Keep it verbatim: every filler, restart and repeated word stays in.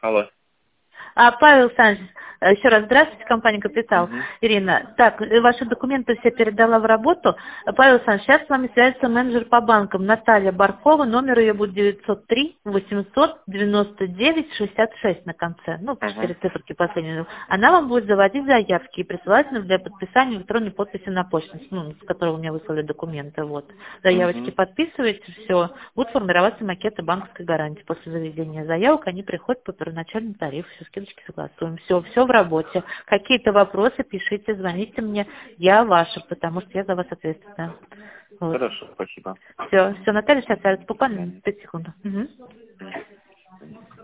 Алло. А, Павел Александрович, еще раз здравствуйте, компания «Капитал». Угу. Ирина, так, ваши документы все передала в работу. Павел Александрович, сейчас с вами свяжется менеджер по банкам Наталья Баркова, номер ее будет девятьсот три восемьсот девяносто девять шестьдесят шесть на конце, ну, Угу. четыре циферки последние. Она вам будет заводить заявки и присылать нам для подписания электронной подписи на почту, ну, с которой вы мне выслали документы, вот. Заявочки Угу. подписываете, все, будут формироваться макеты банковской гарантии. После заведения заявок они приходят по первоначальному тарифу, все скидочки согласуем, все, все в работе. Какие-то вопросы пишите, звоните мне, я ваша, потому что я за вас ответственна. Вот. Хорошо, спасибо. Все, все, Наталья сейчас буквально Мгм. пять секунд. Угу.